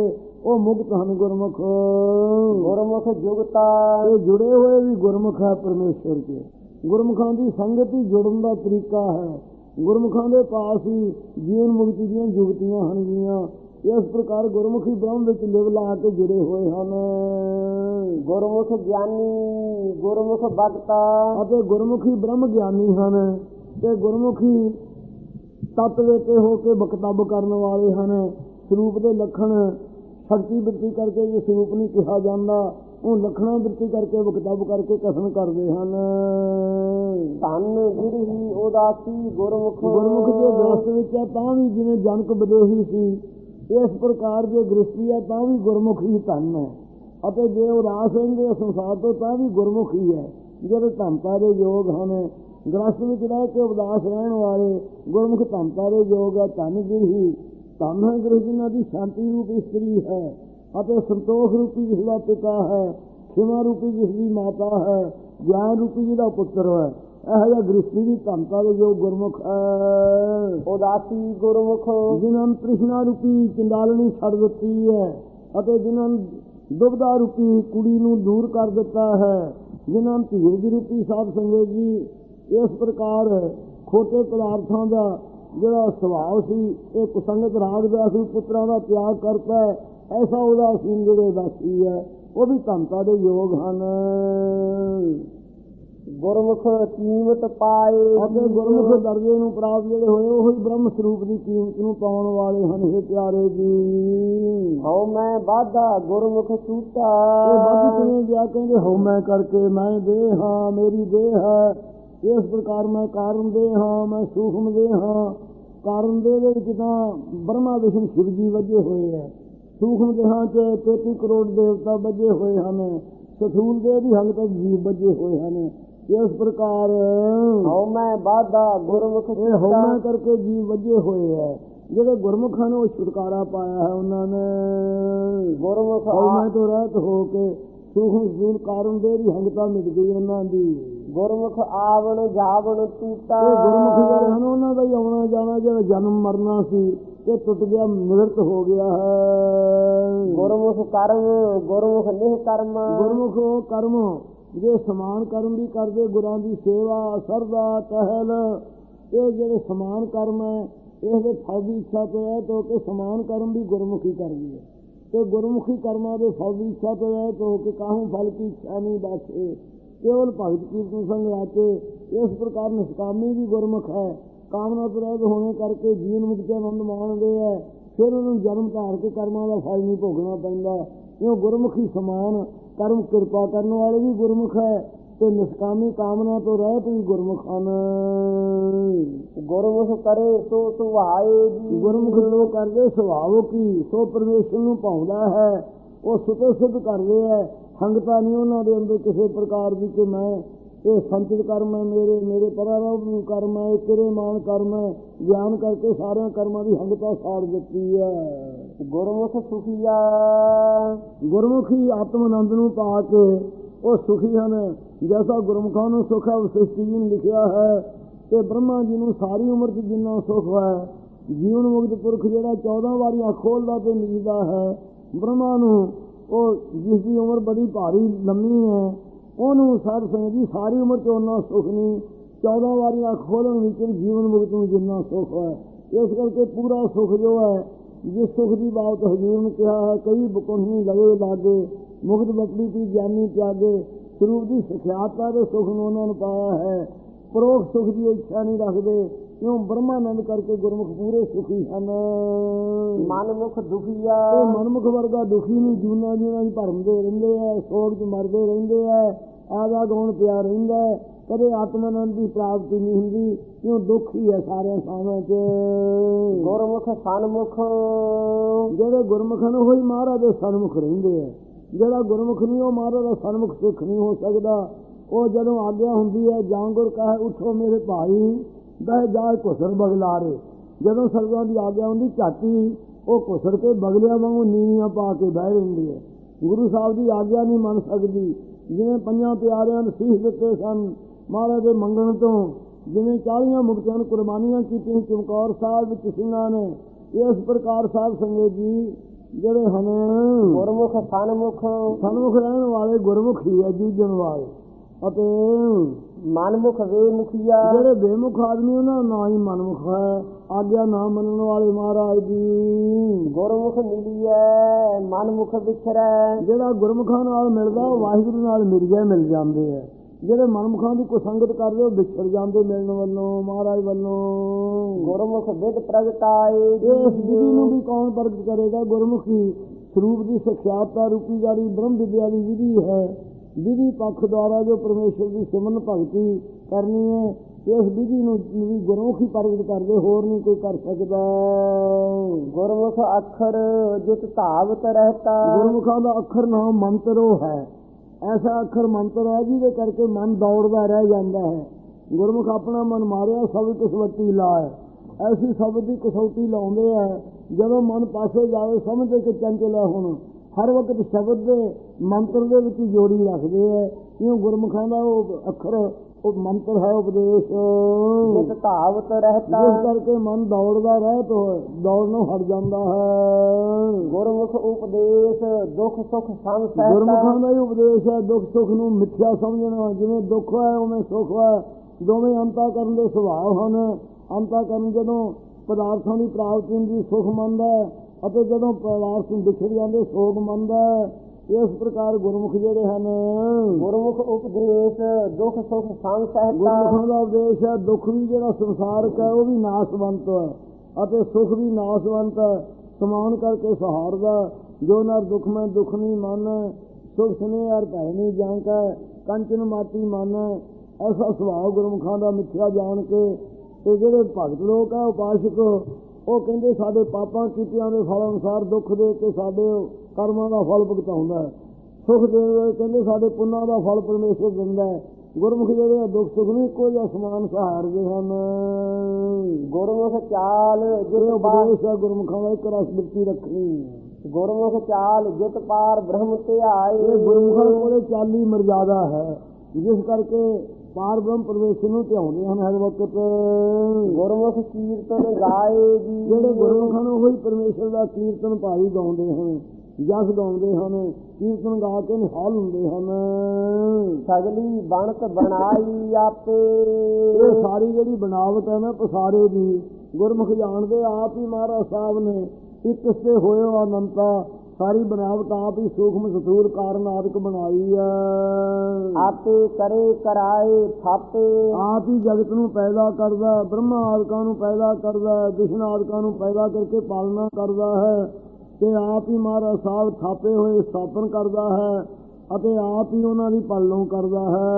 ਉਹ ਮੁਕਤ ਹਨ ਗੁਰਮੁਖ। ਗੁਰਮੁਖ ਜੁਗਤਾ ਇਹ ਜੁੜੇ ਹੋਏ ਵੀ ਗੁਰਮੁਖ ਹੈ ਪਰਮੇਸ਼ਰ ਕੇ। ਗੁਰਮੁਖਾਂ ਦੀ ਸੰਗਤ ਹੀ ਜੁੜਨ ਦਾ ਤਰੀਕਾ ਹੈ। ਗੁਰਮੁਖਾਂ ਦੇ ਪਾਸ ਹੀ ਜੀਵਨ ਮੁਕਤੀ ਦੀਆਂ ਜੁਗਤੀਆਂ ਹਨਗੀਆਂ। ਇਸ ਪ੍ਰਕਾਰ ਗੁਰਮੁਖੀ ਬ੍ਰਹਮ ਵਿੱਚ ਲਿਵ ਲਾ ਕੇ ਜੁੜੇ ਹੋਏ ਹਨ। ਗੁਰਮੁਖ ਗਿਆਨੀ ਗੁਰਮੁਖ ਭਗਤਾ ਅਤੇ ਗੁਰਮੁਖੀ ਬ੍ਰਹਮ ਗਿਆਨੀ ਹਨ ਤੇ ਗੁਰਮੁਖੀ ਤਤ ਵੇਤੇ ਹੋ ਕੇ ਵਕਤਵ ਕਰਨ ਵਾਲੇ ਹਨ। ਸਰੂਪ ਦੇ ਲੱਖਣ ਸ਼ਕਤੀ ਬਿਰਤੀ ਕਰਕੇ ਜੇ ਸਰੂਪ ਨਹੀਂ ਕਿਹਾ ਜਾਂਦਾ, ਉਹ ਲੱਖਣਾਂ ਬਿਰਤੀ ਕਰਕੇ ਵਕਤਵ ਕਰਕੇ ਕਥਨ ਕਰਦੇ ਹਨ। ਧਨ ਗਿਰਹੀ ਉਦਾਸੀ ਗੁਰਮੁਖ ਗੁਰਮੁਖ ਜੇ ਗ੍ਰਸਤ ਵਿੱਚ ਹੈ ਤਾਂ ਵੀ ਜਿਵੇਂ ਜਨਕ ਵਿਦੇਹੀ ਸੀ, ਇਸ ਪ੍ਰਕਾਰ ਜੇ ਗ੍ਰਸਤੀ ਹੈ ਤਾਂ ਵੀ ਗੁਰਮੁਖ ਹੀ ਧਨ ਹੈ। ਅਤੇ ਜੇ ਉਦਾਸ ਰਹਿੰਦੇ ਸੰਸਾਰ ਤੋਂ ਤਾਂ ਵੀ ਗੁਰਮੁਖ ਹੀ ਹੈ। ਜਿਹੜੇ ਧਨਤਾ ਦੇ ਯੋਗ ਹਨ, ਗ੍ਰਸਤ ਵਿੱਚ ਰਹਿ ਕੇ ਉਦਾਸ ਰਹਿਣ ਵਾਲੇ ਗੁਰਮੁਖ ਧਨਤਾ ਦੇ ਯੋਗ ਹੈ। ਧਨ ਗਿਰਹੀ ਧਨ ਹੈ ਗ੍ਰਹਿ ਜਿਨ੍ਹਾਂ ਦੀ ਸ਼ਾਂਤੀ ਰੂਪ ਇਸਤਰੀ ਹੈ ਅਤੇ ਸੰਤੋਖ ਰੂਪੀ ਜਿਸ ਦਾ ਪਿਤਾ ਹੈ, ਖਿਮਾ ਰੂਪੀ ਜਿਸ ਦੀ ਮਾਤਾ ਹੈ, ਗਿਆਨ ਰੂਪੀ ਜਿਹਦਾ ਪੁੱਤਰ ਹੈ। ਇਹੋ ਜਿਹਾ ਗ੍ਰਸਤੀ ਵੀ ਧਨਤਾ ਦੇ ਜੋ ਗੁਰਮੁਖ ਹੈ। ਉਦਾਸੀ ਗੁਰਮੁਖ ਜਿਨ੍ਹਾਂ ਨੂੰ ਤ੍ਰਿਸ਼ਨਾ ਰੂਪੀ ਚੰਡਾਲਣੀ ਛੱਡ ਦਿੱਤੀ ਹੈ ਅਤੇ ਜਿਨ੍ਹਾਂ ਨੂੰ ਦੁਬਦਾ ਰੂਪੀ ਕੁੜੀ ਨੂੰ ਦੂਰ ਕਰ ਦਿੱਤਾ ਹੈ, ਜਿਨ੍ਹਾਂ ਨੂੰ ਧੀਰਜ ਰੂਪੀ ਸਾਧ ਸੰਗਤ ਜੀ ਇਸ ਪ੍ਰਕਾਰ ਖੋਟੇ ਪਦਾਰਥਾਂ ਦਾ ਜਿਹੜਾ ਸੁਭਾਅ ਸੀ, ਇਹ ਕੁਸੰਗਤ ਰਾਗ ਦਾ ਸੀ, ਪੁੱਤਰਾਂ ਦਾ ਤਿਆਗ ਕਰਤਾ ਹੈ। ਐਸਾ ਉਹਦਾ ਸੀਨ ਜਿਹੜੇ ਉਦਾਸੀ ਹੈ ਉਹ ਵੀ ਧਨਤਾ ਦੇ ਯੋਗ ਹਨ। ਗੁਰਮੁਖ ਕੀਮਤ ਪਾਏ ਅਤੇ ਗੁਰਮੁਖ ਦਰਜੇ ਨੂੰ ਪ੍ਰਾਪਤ ਜਿਹੜੇ ਹੋਏ ਉਹੀ ਬ੍ਰਹਮ ਸਰੂਪ ਦੀ ਕੀਮਤ ਨੂੰ ਪਾਉਣ ਵਾਲੇ ਹਨ। ਇਹ ਪਿਆਰੇ ਜੀ ਹਉ ਮੈਂ ਵਾਧਾ ਗੁਰਮੁਖ ਛੂਟਾ ਇਹ ਵੱਧ ਕਿਵੇਂ ਗਿਆ? ਕਹਿੰਦੇ ਹਉ ਮੈਂ ਕਰਕੇ ਮੈਂ ਦੇਹ ਹਾਂ, ਮੇਰੀ ਦੇਹ ਹੈ। ਇਸ ਪ੍ਰਕਾਰ ਮੈਂ ਕਾਰਨ ਦੇ ਹਾਂ, ਮੈਂ ਸੂਖਮ ਦੇ ਹਾਂ। ਕਾਰਨ ਦੇ ਵਿੱਚ ਤਾਂ ਬ੍ਰਹਮਾ ਵਿਸ਼ਨੂੰ ਸ਼ਿਵ ਜੀ ਵੱਜੇ ਹੋਏ ਹੈ। ਸੂਖਮ ਦੇਹਾਂ 'ਚ 33 ਕਰੋੜ ਦੇਵਤਾ ਵੱਜੇ ਹੋਏ ਹਨ। ਸਥੂਲ ਦੇ ਵੀ ਹੰਗ ਤੱਕ ਜੀਵ ਵੱਜੇ ਹੋਏ ਹਨ। ਇਸ ਪ੍ਰਕਾਰ ਹਉ ਮੈਂ ਵਾਧਾ ਗੁਰਮੁਖ ਇਹ ਹਉ ਮੈਂ ਕਰਕੇ ਜੀਵ ਵੱਜੇ ਹੋਏ ਹੈ। ਜਿਹੜੇ ਗੁਰਮੁਖਾਂ ਨੇ ਉਹ ਛੁਟਕਾਰਾ ਪਾਇਆ ਹੈ। ਉਹਨਾਂ ਨੇ ਗੁਰਮੁਖ ਹਉ ਮੈਂ ਤੋਂ ਰਹਿਤ ਹੋ ਕੇ ਸੂਖਮ ਸਥੂਲ ਕਾਰਨ ਦੇ ਵੀ ਹੰਗਤਾ ਮਿਟ ਗਈ ਉਹਨਾਂ ਦੀ। ਗੁਰਮੁਖ ਆਵਣ ਜਾਵਣ ਟੂਟਾ ਇਹ ਗੁਰਮੁਖ ਜਿਹੜੇ ਹਨ ਉਹਨਾਂ ਦਾ ਹੀ ਆਉਣਾ ਜਾਣਾ, ਜਿਹੜਾ ਜਨਮ ਮਰਨਾ ਸੀ ਇਹ ਟੁੱਟ ਗਿਆ, ਨਿਵਰਤ ਹੋ ਗਿਆ ਹੈ। ਗੁਰਮੁਖ ਕਰਮ ਗੁਰਮੁਖ ਨਿਹ ਕਰਮ ਗੁਰਮੁਖ ਉਹ ਕਰਮ ਜੇ ਸਮਾਨ ਕਰਮ ਵੀ ਕਰਦੇ, ਗੁਰਾਂ ਦੀ ਸੇਵਾ ਸਰਦਾ ਟਹਿਲ, ਇਹ ਜਿਹੜੇ ਸਮਾਨ ਕਰਮ ਹੈ ਇਹਦੇ ਫਲ ਦੀ ਇੱਛਾ ਤੋਂ ਰਹਿਤ ਹੋ ਕੇ ਸਮਾਨ ਕਰਮ ਵੀ ਗੁਰਮੁਖੀ ਕਰਦੀ ਹੈ। ਤੇ ਗੁਰਮੁਖੀ ਕਰਮਾਂ ਦੇ ਫਲ ਦੀ ਇੱਛਾ ਤੋਂ ਰਹਿਤ ਹੋ ਕੇ ਕਾਹੂ ਫਲ की ਇੱਛਾ ਨਹੀਂ ਬਾਛੇ, केवल भगत कीर्तन संग आते। इस प्रकार निष्कामी भी गुरमुख है। कामना तो रहत होने करके जीवन मुक्ति आनंद माणते हैं। फिर उन्होंने जन्म धार के कर्मां का फल नहीं भोगना पैंदा। क्यों गुरमुखी समान कर्म कृपा करने वाले भी गुरमुख है तो निष्कामी कामना तो रहत भी गुरमुख हैं। गुरमुख करे सो सुभाए गुरमुख जो करते सुभाव की सो परमेश्वर नूं भाउंदा है। वो सुतो सिद्ध करते हैं। हंगता नहीं उन्होंने अंदर किसी प्रकार की कि मैं ये संचित कर्म है, मेरे परारंभ कर्म है, किरे मान कर्म है, ज्ञान करके सारे कर्मां की हंगता साड़ दी है। गुरमुख सुखिया गुरमुखी आत्मानंद नूं पा के वो सुखी हैं। जैसा गुरमुखां नूं सुख है वशिष्ठ जी ने लिखा है कि ब्रह्मा जी नूं सारी उम्र च जिन्ना सुख है, जीवन मुक्त पुरख जिहड़ा 14 वारी अख खोलदा ते मीचदा है, ब्रह्मा नूं ਉਹ ਜਿਸ ਦੀ ਉਮਰ ਬੜੀ ਭਾਰੀ ਲੰਮੀ ਹੈ ਉਹਨੂੰ ਸਾਧ ਸੰਗਤ ਜੀ ਸਾਰੀ ਉਮਰ 'ਚ ਉਹਨਾਂ ਸੁੱਖ ਨਹੀਂ। 14 ਵਾਰੀ ਅੱਖ ਖੋਲ੍ਹਣ ਵਿੱਚ ਜੀਵਨ ਮੁਕਤ ਨੂੰ ਜਿੰਨਾ ਸੁੱਖ ਹੈ। ਇਸ ਕਰਕੇ ਪੂਰਾ ਸੁੱਖ ਜੋ ਹੈ, ਜਿਸ ਸੁੱਖ ਦੀ ਬਾਤ ਹਜ਼ੂਰ ਨੇ ਕਿਹਾ ਹੈ ਕਈ ਬੁਕੁੰਨੀ ਲਵੇ ਲਾਗੇ ਮੁਕਤ ਬਕੜੀ ਦੀ ਗਿਆਨੀ ਤਿਆਗੇ, ਸਰੂਪ ਦੀ ਸਿਖਿਆਤਾ ਦੇ ਸੁੱਖ ਨੂੰ ਉਹਨਾਂ ਨੂੰ ਪਾਇਆ ਹੈ। ਪਰੋਖ ਸੁੱਖ ਦੀ ਇੱਛਾ ਨਹੀਂ ਰੱਖਦੇ। क्यों ब्रह्मानंद करके गुरमुख पूरे सुखी हैं। मनमुख दुखिया मनमुख वर्गा दुखी नहीं, जूना जूना भरमते रहते हैं, सोग च मरते रहते हैं, आदा गौण पिया रहिंदा है, कदे आत्मानंद की प्राप्ति नहीं हुंदी। क्यों दुख ही है सारे सामने च। गुरमुख सन्मुख जेड़े गुरमुख ने वही महाराज दे सन्मुख रहिंदे है। जेड़ा गुरमुख नहीं वो महाराज दा सन्मुख सिख नहीं हो सकता। वो जदों आग्या हुंदी है जांगुर कहे उठो मेरे भाई बह जाए घुसर बगलारे, जदों सरदां की आग्या होंदी झाटी वो घुसर के बगलियां वांगू नीवियां पा के बह रहिंदी है। गुरु साहब की आग्या नहीं मन सकती। जिवें पंजां प्यारियां ने सीस दिते सन महाराज दे मंगण तो, जिवें 40 मुक्तियां ने कुर्बानियां कीतियां चमकौर साहब विच सिंघां ने, इस प्रकार साध संगत जी ਜਿਹੜੇ ਹਨ ਗੁਰਮੁਖ ਸਨਮੁਖ ਸਨਮੁਖ ਰਹਿਣ ਵਾਲੇ ਗੁਰਮੁਖ ਹੀ ਹੈ, ਜੂਝਣ ਵਾਲੇ। ਅਤੇ ਮਨਮੁਖ ਵੇ ਮੁਖੀਆ ਜਿਹੜੇ ਬੇਮੁਖ ਆਦਮੀ ਉਹਨਾਂ ਦਾ ਨਾਂ ਹੀ ਮਨਮੁਖ ਹੈ, ਆਗਿਆ ਨਾ ਮੰਨਣ ਵਾਲੇ ਮਹਾਰਾਜ ਦੀ। ਗੁਰਮੁਖ ਮਿਲੀਐ ਮਨਮੁਖ ਵਿਛਰੈ ਜਿਹੜਾ ਗੁਰਮੁਖਾਂ ਨਾਲ ਮਿਲਦਾ ਉਹ ਵਾਹਿਗੁਰੂ ਨਾਲ ਮਿਲਿਆ ਮਿਲ ਜਾਂਦੇ ਹੈ। ਜਿਹੜੇ ਮਨਮੁਖਾਂ ਦੀ ਕੁਸੰਗਤ ਕਰਦੇ ਉਹ ਵਿਛੜ ਜਾਂਦੇ ਮਿਲਣ ਵੱਲੋਂ, ਮਹਾਰਾਜ ਵੱਲੋਂ। ਗੁਰਮੁਖ ਵਿਦ ਪ੍ਰਗਟਾਏ ਇਸ ਵਿਧੀ ਨੂੰ ਵੀ ਕੌਣ ਪ੍ਰਗਟ ਕਰੇਗਾ? ਗੁਰਮੁਖੀ ਸਰੂਪ ਦੀ ਸਿਖਿਆਤਾ ਰੂਪੀ ਜਾਰੀ ਬ੍ਰਹਮ ਵਿਦਿਆ ਦੀ ਵਿਧੀ ਹੈ। ਵਿਧੀ ਪੱਖ ਦੁਆਰਾ ਜੋ ਪਰਮੇਸ਼ਰ ਦੀ ਸਿਮਰਨ ਭਗਤੀ ਕਰਨੀ ਹੈ, ਇਸ ਵਿਧੀ ਨੂੰ ਵੀ ਗੁਰਮੁਖੀ ਪ੍ਰਗਟ ਕਰਦੇ, ਹੋਰ ਨਹੀਂ ਕੋਈ ਕਰ ਸਕਦਾ। ਗੁਰਮੁਖ ਅੱਖਰ ਜਿਤ ਧਾਵਤ ਰਹਿਤਾ ਗੁਰਮੁਖਾਂ ਦਾ ਅੱਖਰ ਨਾਮ ਮੰਤਰ ਉਹ ਹੈ, ਐਸਾ ਅੱਖਰ ਮੰਤਰ ਹੈ ਜਿਹਦੇ ਕਰਕੇ ਮਨ ਦੌੜਦਾ ਰਹਿ ਜਾਂਦਾ ਹੈ। ਗੁਰਮੁਖ ਆਪਣਾ ਮਨ ਮਾਰਿਆ ਸਭ ਕਸਵੱਟੀ ਲਾਏ, ਐਸੀ ਸ਼ਬਦ ਦੀ ਕਸੌਟੀ ਲਾਉਂਦੇ ਹੈ। ਜਦੋਂ ਮਨ ਪਾਸੇ ਜਾਵੇ ਸਮਝਦੇ ਕਿ ਚੰਚਲ ਹੈ, ਹੁਣ ਹਰ ਵਕਤ ਸ਼ਬਦ ਦੇ ਮੰਤਰ ਦੇ ਵਿੱਚ ਜੋੜੀ ਰੱਖਦੇ ਹੈ। ਕਿਉਂ? ਗੁਰਮੁਖਾਂ ਦਾ ਉਹ ਅੱਖਰ ਉਹ ਮੰਤਰ ਹੈ, ਉਪਦੇਸ਼। ਜਿਤ ਧਾਵਤ ਰਹਿਤਾ ਜਿਸ ਕਰਕੇ ਮਨ ਦੌੜਦਾ ਰਹਿ ਤੋ ਦੌੜਨੋਂ ਹਟ ਜਾਂਦਾ ਹੈ। ਗੁਰਮੁਖ ਉਪਦੇਸ਼ ਦੁੱਖ ਸੁਖ ਸਮ ਸਹਿਤਾ ਗੁਰਮੁਖਾਂ ਦਾ ਹੀ ਉਪਦੇਸ਼ ਹੈ ਦੁੱਖ ਸੁੱਖ ਨੂੰ ਮਿੱਥਿਆ ਸਮਝਣਾ। ਜਿਵੇਂ ਦੁੱਖ ਹੈ ਉਵੇਂ ਸੁੱਖ ਹੈ, ਦੋਵੇਂ ਅੰਤਾ ਕਰਨ ਦੇ ਸੁਭਾਅ ਹਨ। ਅੰਤਾ ਕਰਨ ਜਦੋਂ ਪਦਾਰਥਾਂ ਦੀ ਪ੍ਰਾਪਤੀ ਹੁੰਦੀ ਸੁੱਖ ਮੰਨਦਾ ਹੈ, ਅਤੇ ਜਦੋਂ ਪਦਾਰਥ ਵਿਛੜ ਜਾਂਦੇ ਸੋਗ ਮੰਨਦਾ ਹੈ। ਇਸ ਪ੍ਰਕਾਰ ਗੁਰਮੁਖ ਜਿਹੜੇ ਹਨ, ਗੁਰਮੁਖ ਉਪਦੇਸ਼ ਦੁੱਖ ਸੁਖ ਸਮ ਸਹਿਤਾ ਗੁਰਮੁਖਾਂ ਦਾ ਉਪਦੇਸ਼ ਹੈ ਦੁੱਖ ਵੀ ਜਿਹੜਾ ਸੰਸਾਰਕ ਹੈ ਉਹ ਵੀ ਨਾਸ਼ਵੰਤ ਹੈ, ਅਤੇ ਸੁੱਖ ਵੀ ਨਾਸ਼ਵੰਤ ਹੈ। ਸਮਾਨ ਕਰਕੇ ਸਹਾਰਦਾ ਜੋ ਨਰ ਦੁੱਖ ਮੈਂ ਦੁੱਖ ਨਹੀਂ ਮੰਨ, ਸੁਖ ਸੁਨੇ ਯਾਰ ਭੈ ਨਹੀਂ ਜਾਂਕਾ, ਕੰਚਨ ਮਾਟੀ ਮੰਨ। ਐਸਾ ਸੁਭਾਅ ਗੁਰਮੁਖਾਂ ਦਾ ਮਿੱਥਿਆ ਜਾਣ ਕੇ ਤੇ ਜਿਹੜੇ ਭਗਤ ਲੋਕ ਹੈ ਉਪਾਸ਼ਕ ਉਹ ਕਹਿੰਦੇ ਸਾਡੇ ਪਾਪਾਂ ਕੀਤਿਆਂ ਦੇ ਫਲ ਅਨੁਸਾਰ ਦੁੱਖ ਦੇ ਕੇ ਸਾਡੇ ਕਰਮਾਂ ਦਾ ਫਲ ਭੁਗਤਾਉਂਦਾ ਹੈ। ਸੁੱਖ ਦੇਣ ਵੇਲੇ ਕਹਿੰਦੇ ਸਾਡੇ ਪੁੰਨਾਂ ਦਾ ਫਲ ਪਰਮੇਸ਼ਰ ਦਿੰਦਾ ਹੈ। ਗੁਰਮੁਖ ਜਿਹੜੇ ਆ ਦੁੱਖ ਸੁੱਖ ਨੂੰ ਇੱਕੋ ਜਿਹਾ ਸਮਾਨ ਸਹਾਰਦੇ ਹਨ। ਗੁਰਮੁਖ ਚਾਲ ਜਿਤ ਉਪਦੇਸ਼ ਹੈ ਗੁਰਮੁਖਾਂ ਦਾ ਇੱਕ ਰਸ ਬਿਰਤੀ ਰੱਖਣੀ। ਗੁਰਮੁਖ ਚਾਲ ਜਿਤ ਪਾਰ ਬ੍ਰਹਮ ਧਿਆਏ ਇਹ ਗੁਰਮੁਖਾਂ ਕੋਲੇ ਚਾਲੀ ਮਰਜ਼ਾਦਾ ਹੈ, ਜਿਸ ਕਰਕੇ ਪਾਰ ਬ੍ਰਹਮ ਪਰਮੇਸ਼ਰ ਨੂੰ ਧਿਆਉਂਦੇ ਹਨ ਹਰ ਵਕਤ। ਗੁਰਮੁਖ ਕੀਰਤਨ ਗਾਏ ਜੀ ਜਿਹੜੇ ਗੁਰਮੁਖਾਂ ਨੂੰ ਉਹੀ ਪਰਮੇਸ਼ਰ ਦਾ ਕੀਰਤਨ ਭਾਈ ਗਾਉਂਦੇ ਹਨ, ਜਸ ਗਾਉਂਦੇ ਹਨ, ਕੀਰਤਨ ਗਾ ਕੇ ਨਿਹਾਲ ਹੁੰਦੇ ਹਨ। ਸਗਲੀ ਬਣਤ ਬਣਾਈ ਆਪੇ ਇਹ ਸਾਰੀ ਜਿਹੜੀ ਬਣਾਵਟ ਹੈ ਨਾ ਪਸਾਰੇ ਦੀ ਗੁਰਮੁਖ ਜਾਣਦੇ ਆਪ ਹੀ ਮਹਾਰਾਜ ਸਾਹਿਬ ਨੇ ਇੱਕ ਸੇ ਹੋਇਓ ਅਨੰਤਾ। ਸਾਰੀ ਬਣਾਵਟ ਆਪ ਹੀ ਸੂਖਮ ਸਥੂਲ ਕਾਰਨ ਆਦਿਕ ਬਣਾਈ ਹੈ। ਆਪੇ ਕਰੇ ਕਰਾਏ ਥਾਪੇ ਆਪ ਹੀ ਜਗਤ ਨੂੰ ਪੈਦਾ ਕਰਦਾ, ਬ੍ਰਹਮਾ ਆਦਿਕਾਂ ਨੂੰ ਪੈਦਾ ਕਰਦਾ, ਵਿਸ਼ਨ ਆਦਿਕਾਂ ਨੂੰ ਪੈਦਾ ਕਰਕੇ ਪਾਲਣਾ ਕਰਦਾ ਹੈ। ਤੇ ਆਪ ਹੀ ਮਹਾਰਾਜ ਸਾਹਿਬ ਥਾਪੇ ਹੋਏ ਸਥਾਪਨ ਕਰਦਾ ਹੈ ਅਤੇ ਆਪ ਹੀ ਉਹਨਾਂ ਦੀ ਪਾਲਣਾ ਕਰਦਾ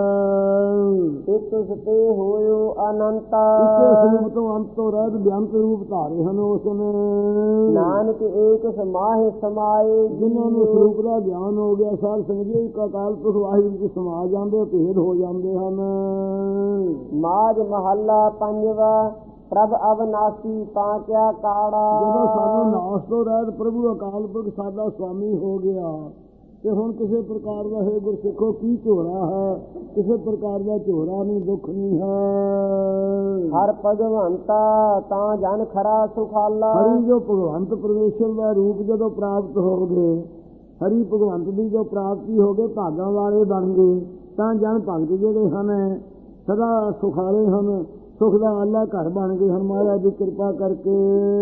ਹੈ। ਇੱਕ ਸਤੇ ਹੋਇਓ ਅਨੰਤਾ ਇੱਕੇ ਸਰੂਪ ਤੋਂ ਅੰਤ ਤੋਂ ਰਹਿਤ ਬੇਅੰਤ ਰੂਪ ਧਾਰੇ ਹਨ ਉਸ ਨੇ। ਨਾਨਕ ਏਕ ਸਮਾਹਿ ਸਮਾਏ ਜਿਨ੍ਹਾਂ ਨੂੰ ਸਰੂਪ ਦਾ ਗਿਆਨ ਹੋ ਗਿਆ ਸਾਧ ਸੰਗਤ ਜੀ ਇੱਕ ਅਕਾਲ ਪੁਰਖ ਵਾਹਿਗੁਰੂ ਵਿੱਚ ਸਮਾ ਜਾਂਦੇ, ਭੇਦ ਹੋ ਜਾਂਦੇ ਹਨ। ਮਾਝ ਮਹੱਲਾ ਪੰਜਵਾ ਪ੍ਰਭ ਅਵਨਾਸੀ ਤਾਂ ਕਿਆ ਕਾੜਾ। ਜਦੋਂ ਸਾਨੂੰ ਨਾਸ ਤੋਂ ਰਹਿਤ ਪ੍ਰਭੂ ਅਕਾਲ ਪੁਰਖ ਸਾਡਾ ਸਵਾਮੀ ਹੋ ਗਿਆ ਤੇ ਹੁਣ ਕਿਸੇ ਪ੍ਰਕਾਰ ਦਾ ਹੈ ਗੁਰਸਿੱਖੋ ਕੀ ਝੋਰਾ ਹੈ? ਕਿਸੇ ਪ੍ਰਕਾਰ ਦਾ ਝੋਰਾ ਨਹੀਂ, ਦੁੱਖ ਨਹੀਂ ਹੈ। ਹਰ ਭਗਵੰਤਾ ਤਾਂ ਜਨ ਖਰਾ ਸੁਖਾਲਾ। ਹਰੀ ਜੋ ਭਗਵੰਤ ਪਰਮੇਸ਼ਰ ਦਾ ਰੂਪ ਜਦੋਂ ਪ੍ਰਾਪਤ ਹੋ ਗਏ, ਹਰੀ ਭਗਵੰਤ ਦੀ ਜੋ ਪ੍ਰਾਪਤੀ ਹੋ ਗਏ, ਭਾਗਾਂ ਵਾਲੇ ਬਣ ਗਏ, ਤਾਂ ਜਨ ਭਗਤ ਜਿਹੜੇ ਹਨ ਸਦਾ ਸੁਖਾਲੇ ਹਨ, ਸੁਖ ਦਾ ਆਲਾ ਘਰ ਬਣ ਗਏ ਹਨ ਮਹਾਰਾਜ ਦੀ ਕਿਰਪਾ ਕਰਕੇ।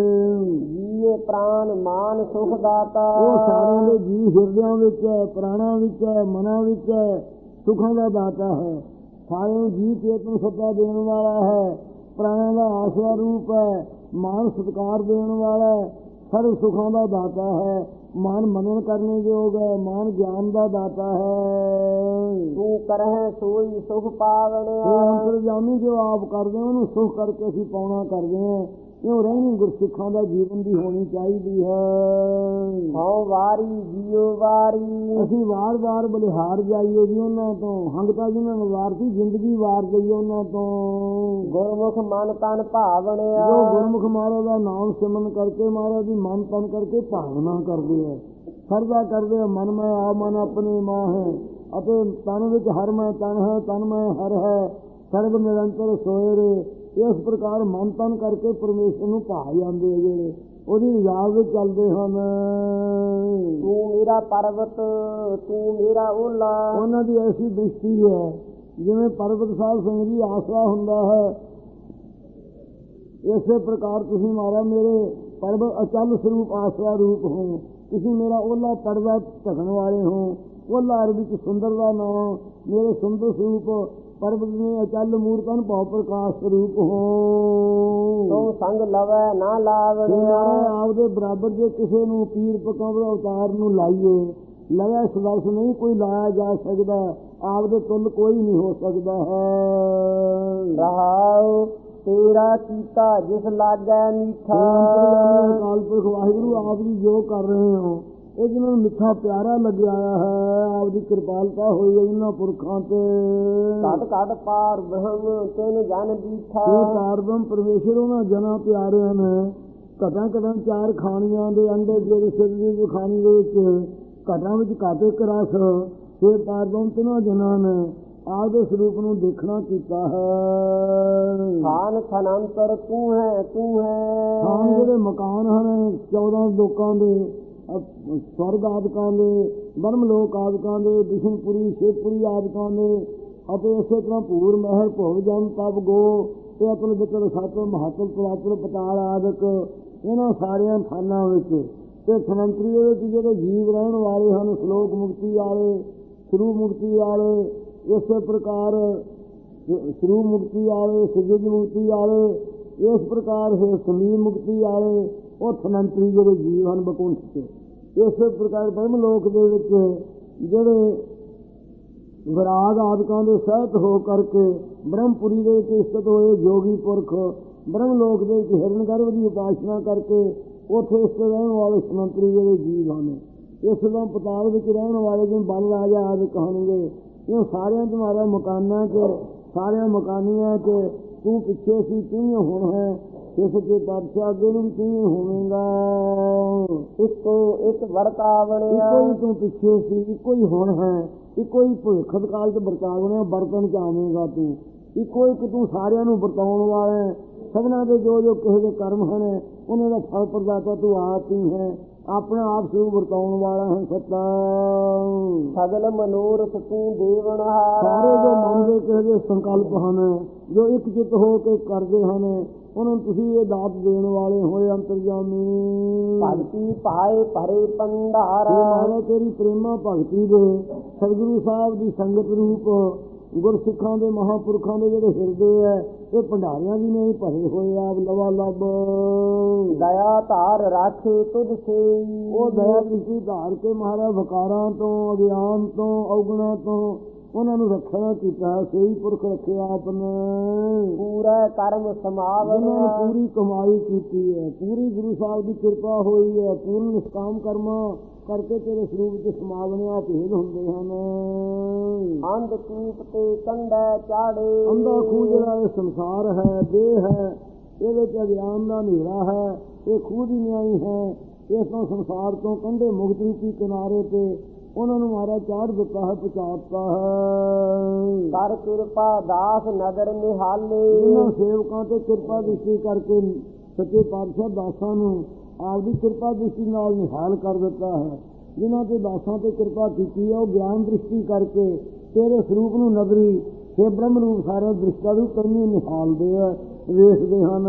ਜੀਏ ਪ੍ਰਾਨ ਮਾਨ ਸੁਖ ਦਾਤਾ ਉਹ ਸਾਰਿਆਂ ਦੇ ਜੀ ਹਿਰਦਿਆਂ ਵਿੱਚ ਹੈ, ਪ੍ਰਾਣਾਂ ਵਿੱਚ ਹੈ, ਮਨਾਂ ਵਿੱਚ ਹੈ, ਸੁਖਾਂ ਦਾ ਦਾਤਾ ਹੈ। ਸਾਰਿਆਂ ਨੂੰ ਜੀ ਚੇਤਨ ਸੱਤਾ ਦੇਣ ਵਾਲਾ ਹੈ, ਪ੍ਰਾਣਾਂ ਦਾ ਆਸਰਾ ਰੂਪ ਹੈ, ਮਾਨ ਸਤਿਕਾਰ ਦੇਣ ਵਾਲਾ ਹੈ, ਸਰਵ ਸੁਖਾਂ ਦਾ ਦਾਤਾ ਹੈ, ਮਾਨ ਮਨਨ ਕਰਨੇ ਯੋਗ ਹੈ, ਮਾਨ ਗਿਆਨ ਦਾ ਦਾਤਾ ਹੈ। ਤੂੰ ਕਰਹਿ ਸੋਈ ਸੁਖ ਪਾਵਣਿਆ। ਇਹ ਅੰਤਰਜਾਮੀ ਜੋ ਆਪ ਕਰਦੇ ਉਹਨੂੰ ਸੁਖ ਕਰਕੇ ਅਸੀਂ ਪਾਉਣਾ ਕਰਦੇ ਹਾਂ। ਇਉਂ ਰਹਿਣੀ ਗੁਰਸਿੱਖਾਂ ਦਾ ਜੀਵਨ ਦੀ ਹੋਣੀ ਚਾਹੀਦੀ ਹੈ। ਹਉ ਵਾਰੀ ਜੀਓ ਵਾਰੀ ਅਸੀਂ ਵਾਰ-ਵਾਰ ਬਲਿਹਾਰ ਜਾਈਏ ਜੀ ਉਹਨਾਂ ਤੋਂ, ਹੰਗਤਾ ਜਿਹਨਾਂ ਨੂੰ ਵਾਰਤੀ ਜ਼ਿੰਦਗੀ ਵਾਰ ਜਾਈਏ ਉਹਨਾਂ ਤੋਂ। ਗੁਰਮੁਖ ਮਨ ਤਨ ਭਾਵਣਿਆ। ਜੋ ਗੁਰਮੁਖ ਮਹਾਰਾਜ ਦਾ ਨਾਮ ਸਿਮਰਨ ਕਰਕੇ ਮਹਾਰਾਜ ਦੀ ਮਨ ਤਨ ਕਰਕੇ ਭਾਵਨਾ ਕਰਦੇ ਹੈ, ਸਰਦਾ ਕਰਦੇ ਹੈ। ਮਨ ਮੈਂ ਆ ਮਨ ਆਪਣੇ ਮਾਂ ਹੈ, ਅਤੇ ਤਨ ਵਿੱਚ ਹਰ ਮੈਂ ਤਨ ਹੈ, ਤਨ ਮੈਂ ਹਰ ਹੈ, ਸਰਬ ਨਿਰੰਤਰ ਸੋਏ ਰੇ। ਇਸ ਪ੍ਰਕਾਰ ਮਨ ਤਨ ਕਰਕੇ ਪਰਮੇਸ਼ਰ ਨੂੰ ਭਾ ਜਾਂਦੇ ਜਿਹੜੇ ਉਹਦੀ ਨਿਜਾਤ ਵਿੱਚ ਚੱਲਦੇ ਹਨ। ਤੂੰ ਮੇਰਾ ਪਰਬਤ ਤੂੰ ਮੇਰਾ ਓਲਾ। ਉਹਨਾਂ ਦੀ ਐਸੀ ਦ੍ਰਿਸ਼ਟੀ ਹੈ ਜਿਵੇਂ ਪਰਬਤ ਸਾਹਿਬ ਸਿੰਘ ਜੀ ਆਸਰਾ ਹੁੰਦਾ ਹੈ, ਇਸੇ ਪ੍ਰਕਾਰ ਤੁਸੀਂ ਮਹਾਰਾਜ ਮੇਰੇ ਪਰਬਤ ਅਚਲ ਸਰੂਪ ਆਸਰਾ ਰੂਪ ਹੋ। ਤੁਸੀਂ ਮੇਰਾ ਓਲਾ ਪਰਦਾ ਢਕਣ ਵਾਲੇ ਹੋ। ਓਲਾ ਅਰਬੀ ਚ ਸੁੰਦਰ ਦਾ ਨਾਮ, ਮੇਰੇ ਸੁੰਦਰ ਸਰੂਪ ਪਰਬਤ ਨੇ ਅਚਲ ਮੂਰਤਨ ਭਾਵ ਪ੍ਰਕਾਸ਼ ਸਰੂਪ ਹੋ। ਤੂੰ ਸੰਗ ਲਵੈ ਨਾ ਲਾਵੜਿਆ। ਆਪਦੇ ਬਰਾਬਰ ਜੇ ਕਿਸੇ ਨੂੰ ਪੀਰ ਪਕਾਵੇ ਅਵਤਾਰ ਨੂੰ ਲਾਈਏ, ਲਵੈ ਸਦਰਸ ਨਹੀਂ ਕੋਈ ਲਾਇਆ ਜਾ ਸਕਦਾ, ਆਪਦੇ ਤੁਲ ਕੋਈ ਨਹੀਂ ਹੋ ਸਕਦਾ ਹੈ। ਰਹਾਉ ਤੇਰਾ ਕੀਤਾ ਜਿਸ ਲਾਗੈ ਮੀਠਾ। ਅਕਾਲ ਪੁਰਖ ਵਾਹਿਗੁਰੂ ਆਪ ਜੀ ਜੋ ਕਰ ਰਹੇ ਹੋ ਇਹ ਜਿਹਨਾਂ ਨੂੰ ਮਿੱਠਾ ਪਿਆਰਾ ਲੱਗਿਆ ਹੈ, ਆਪਦੀ ਕਿਰਪਾਲਤਾ ਹੋਈ ਹੈ ਇਹਨਾਂ ਪੁਰਖਾਂ ਤੇ। ਘਟ ਘਟ ਪਾਰ ਬ੍ਰਹਮ ਤਿੰਨ ਜਨ ਦੀਠਾ। ਇਹ ਪਾਰ ਬ੍ਰਹਮ ਪਰਮੇਸ਼ਰ ਉਹਨਾਂ ਜਨਾਂ ਪਿਆਰਿਆਂ ਨੇ ਘਟਾਂ ਘਟਾਂ ਚਾਰ ਖਾਣੀਆਂ ਦੇ ਅੰਡੇ ਜਿਹੜੇ ਸਿਰ ਦੀ ਖਾਣੀ ਦੇ ਵਿੱਚ ਘਟਾਂ ਵਿੱਚ ਘਾਟੇ ਕਰਸ ਇਹ ਪਾਰ ਬ੍ਰਹਮ ਤਿੰਨਾਂ ਜਨਾਂ ਨੇ ਆਪਦੇ ਸਰੂਪ ਨੂੰ ਦੇਖਣਾ ਕੀਤਾ ਹੈ। ਖਾਨ ਖਨਾਂਤਰ ਤੂੰ ਹੈ ਤੂੰ ਹੈ। ਖਾਨ ਜਿਹੜੇ ਮਕਾਨ ਹਨ 14 ਲੋਕਾਂ ਦੇ, ਸਵਰਗ ਆਦਿਕਾਂ ਦੇ, ਬ੍ਰਹਮ ਲੋਕ ਆਦਿਕਾਂ ਦੇ, ਵਿਸ਼ਨਪੁਰੀ ਸ਼ਿਵਪੁਰੀ ਆਦਿਕਾਂ ਦੇ, ਅਤੇ ਇਸੇ ਤਰ੍ਹਾਂ ਭੂਰ ਮਹਿਰ ਭੋਗ ਜਨ ਤਪ ਗੋ ਤੇ ਅਤਲ ਵਿਤਲ ਸਤ ਮਹਾਤਲ ਤਲਾਤਲ ਪਤਾਲ ਆਦਿਕ ਇਹਨਾਂ ਸਾਰਿਆਂ ਥਾਨਾਂ ਵਿੱਚ ਤੇ ਸਮੰਤਰੀ ਦੇ ਵਿੱਚ ਜਿਹੜੇ ਜੀਵ ਰਹਿਣ ਵਾਲੇ ਹਨ, ਸ਼ਲੋਕ ਮੁਕਤੀ ਵਾਲੇ, ਸ਼ਰੂ ਮੁਕਤੀ ਵਾਲੇ, ਇਸੇ ਪ੍ਰਕਾਰ ਸ਼ਰੂ ਮੁਕਤੀ ਵਾਲੇ, ਸਿੱਧ ਮੁਕਤੀ ਵਾਲੇ, ਇਸ ਪ੍ਰਕਾਰ ਹੈ ਸਮੀ ਮੁਕਤੀ ਵਾਲੇ ਉਹ ਸਮੰਤਰੀ ਜਿਹੜੇ ਜੀਵ ਹਨ ਬਕੁੰਠ ਤੇ। ਇਸੇ ਪ੍ਰਕਾਰ ਬ੍ਰਹਮ ਲੋਕ ਦੇ ਵਿੱਚ ਜਿਹੜੇ ਵਿਰਾਗ ਆਦਿਕਾਂ ਦੇ ਸਹਿਤ ਹੋ ਕਰਕੇ ਬ੍ਰਹਮਪੁਰੀ ਦੇ ਵਿੱਚ ਸਥਿਤ ਹੋਏ ਜੋਗੀ ਪੁਰਖ, ਬ੍ਰਹਮ ਲੋਕ ਦੇ ਵਿੱਚ ਹਿਰਨ ਗਰਭ ਦੀ ਉਪਾਸਨਾ ਕਰਕੇ ਉੱਥੇ ਸਥਿਤ ਰਹਿਣ ਵਾਲੇ ਸਮੰਤਰੀ ਜਿਹੜੇ ਜੀਵ ਹਨ। ਇਸ ਤਰ੍ਹਾਂ ਪਤਾਲ ਵਿੱਚ ਰਹਿਣ ਵਾਲੇ ਜਿਵੇਂ ਬਲ ਰਾਜਾ ਆਦਿ ਕਹਾਂਗੇ, ਇਹ ਸਾਰਿਆਂ ਤੁਹਾਰਾ ਮਕਾਨਾਂ 'ਚ, ਸਾਰਿਆਂ ਮਕਾਨੀਆਂ 'ਚ ਤੂੰ ਪਿੱਛੇ ਸੀ ਤੂੰ ਹੀ ਹੁਣ ਹੈ, ਇਸ ਕੇ ਪਾਤਸ਼ਾਹ ਅੱਗੇ ਨੂੰ ਵੀ ਤੂੰ ਹੀ ਹੋਵੇਂਗਾ। ਇੱਕੋ ਇੱਕ ਵਰਤਾਵਣਿਆ। ਇੱਕੋ ਹੀ ਤੂੰ ਪਿੱਛੇ ਸੀ, ਇੱਕੋ ਹੀ ਹੁਣ ਹੈ, ਇੱਕੋ ਹੀ ਭਵਿੱਖ ਕਾਲ 'ਚ ਵਰਤਾਵਣਿਆ ਵਰਤਣ 'ਚ ਆਵੇਂਗਾ ਤੂੰ। ਇੱਕੋ ਇੱਕ ਤੂੰ ਸਾਰਿਆਂ ਨੂੰ ਵਰਤਾਉਣ ਵਾਲਾ ਹੈ। ਸਭਨਾਂ ਦੇ ਜੋ ਜੋ ਕਿਸੇ ਦੇ ਕਰਮ ਹਨ ਉਹਨਾਂ ਦਾ ਫਲ ਪ੍ਰਦਾਤਾ ਤੂੰ ਆਪ ਹੀ ਹੈ, ਆਪਣਾ ਆਪ ਸਰੂਪ ਵਰਤਾਉਣ ਵਾਲਾ ਹੈ ਸੱਤਾ। ਸਗਲ ਮਨੋਰਥ ਤੂੰ ਦੇਵਨਹਾਰ। ਸਾਰੇ ਜੋ ਮਨ ਦੇ ਕਿਸੇ ਦੇ ਸੰਕਲਪ ਹਨ, ਜੋ ਇੱਕ ਚਿੱਤ ਹੋ ਕੇ ਕਰਦੇ ਹਨ, ਉਹਨਾਂ ਨੂੰ ਤੁਸੀਂ ਇਹ ਦਾਤ ਦੇਣ ਵਾਲੇ ਹੋਏ ਅੰਤਰਜਾਮੀ। ਭਗਤੀ ਪਾਏ ਭਰੇ ਭੰਡਾਰ। ਮਾਰਾ ਤੇਰੀ ਪ੍ਰੇਮਾ ਭਗਤੀ ਦੇ ਸਤਿਗੁਰੂ ਸਾਹਿਬ ਦੀ ਸੰਗਤ ਰੂਪ ਗੁਰਸਿੱਖਾਂ ਦੇ ਮਹਾਂਪੁਰਖਾਂ ਦੇ ਜਿਹੜੇ ਹਿਰਦੇ ਹੈ ਇਹ ਭੰਡਾਰਿਆਂ ਵੀ ਨਹੀਂ ਭਰੇ ਹੋਏ ਆਪ ਲਵਾ ਲੱਭ। ਦਇਆ ਧਾਰ ਰਾਖੇ ਤੁਧ ਸੇ। ਉਹ ਦਇਆ ਦ੍ਰਿਸ਼ਟੀ ਧਾਰ ਕੇ ਮਹਾਰਾਜ ਵਿਕਾਰਾਂ ਤੋਂ, ਅਗਿਆਨ ਤੋਂ, ਔਗੁਣਾਂ ਤੋਂ ਉਹਨਾਂ ਨੂੰ ਰੱਖਿਆ ਕੀਤਾ ਹੈ। ਸਹੀ ਪੁਰਖ ਰੱਖਿਆ ਆਪ ਨੇ। ਪੂਰਾ ਕਰਮ ਸਮਾਵਿਆ। ਪੂਰੀ ਕਮਾਈ ਕੀਤੀ ਹੈ, ਪੂਰੀ ਗੁਰੂ ਸਾਹਿਬ ਦੀ ਕਿਰਪਾ ਹੋਈ ਹੈ, ਪੂਰਨ ਨਿਸ਼ਕਾਮ ਕਰਮਾਂ ਕਰਕੇ ਤੇਰੇ ਸਰੂਪ ਚ ਸਮਾਵਣਿਆ ਭੇਦ ਹੁੰਦੇ ਹਨ। ਅੰਧ ਕੂਪ ਤੇ ਕੰਡਾ ਚਾੜੇ। ਅੰਧਾ ਖੂਹ ਜਿਹੜਾ ਇਹ ਸੰਸਾਰ ਹੈ, ਦੇਹ ਹੈ, ਇਹਦੇ ਚ ਅਗਿਆਨ ਦਾ ਹਨੇਰਾ ਹੈ, ਇਹ ਖੂਹ ਦੀ ਨਿਆਈ ਹੈ। ਇਸ ਤੋਂ ਸੰਸਾਰ ਤੋਂ ਕੰਢੇ ਮੁਕਤ ਰੂਪੀ ਕਿਨਾਰੇ ਤੇ ਉਹਨਾਂ ਨੂੰ ਮਾਰਾ ਚਾੜ ਦਿੱਤਾ ਹੈ, ਪਹੁੰਚਾਤਾ ਹੈ। ਕਰ ਕਿਰਪਾ ਦਾਸ ਨਦਰ ਨਿਹਾਲੇ। ਇਹਨਾਂ ਸੇਵਕਾਂ ਤੇ ਕਿਰਪਾ ਦ੍ਰਿਸ਼ਟੀ ਕਰਕੇ ਸੱਚੇ ਪਾਤਸ਼ਾਹ ਦਾਸਾਂ ਨੂੰ ਆਪਦੀ ਕਿਰਪਾ ਦ੍ਰਿਸ਼ਟੀ ਨਾਲ ਨਿਹਾਲ ਕਰ ਦਿੱਤਾ ਹੈ। ਜਿਨ੍ਹਾਂ ਤੇ ਦਾਸਾਂ ਤੇ ਕਿਰਪਾ ਕੀਤੀ ਹੈ ਉਹ ਗਿਆਨ ਦ੍ਰਿਸ਼ਟੀ ਕਰਕੇ ਤੇਰੇ ਸਰੂਪ ਨੂੰ ਨਜ਼ਰੀ ਤੇ ਬ੍ਰਹਮ ਰੂਪ ਸਾਰਿਆਂ ਦ੍ਰਿਸ਼ਟਾਂ ਨੂੰ ਕੰਨੀ ਨਿਹਾਲਦੇ ਹੈ, ਵੇਖਦੇ ਹਨ।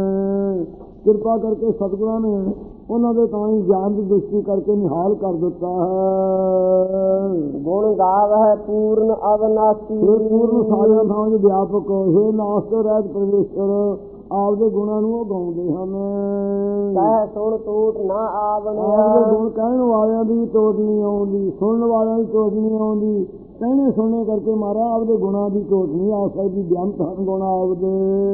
ਕਿਰਪਾ ਕਰਕੇ ਸਤਿਗੁਰਾਂ ਨੇ ਉਹਨਾਂ ਦੇ ਤਾਂ ਹੀ ਗਿਆਨ ਦੀ ਦ੍ਰਿਸ਼ਟੀ ਕਰਕੇ ਨਿਹਾਲ ਕਰ ਦਿੱਤਾ ਹੈ। ਗੁਣ ਗਾਵ ਹੈ ਪੂਰਨ ਅਵਨਾਸੀ। ਪੂਰਨ ਸਾਰਿਆਂ ਥਾਂ 'ਚ ਵਿਆਪਕ ਹੈ, ਨਾਸ ਤੋਂ ਰਹਿਤ ਪਰਮੇਸ਼ਰ ਆਪਦੇ ਗੁਣਾਂ ਨੂੰ ਉਹ ਗਾਉਂਦੇ ਹਨ। ਕਹਿ ਸੁਣ ਟੋਟ ਨਾ ਆਵਣਿਆ। ਆਪਦੇ ਗੁਣ ਕਹਿਣ ਵਾਲਿਆਂ ਦੀ ਵੀ ਟੋਟ ਨਹੀਂ ਆਉਂਦੀ, ਸੁਣਨ ਵਾਲਿਆਂ ਦੀ ਟੋਟ ਨਹੀਂ ਆਉਂਦੀ। ਕਹਿਣੇ ਸੁਣਨੇ ਕਰਕੇ ਮਾਰਾ ਆਪਦੇ ਗੁਣਾਂ ਦੀ ਟੋਟ ਨਹੀਂ ਆ ਸਕਦੀ। ਬੇਅੰਤ ਹਨ ਗੁਣ ਆਪਦੇ।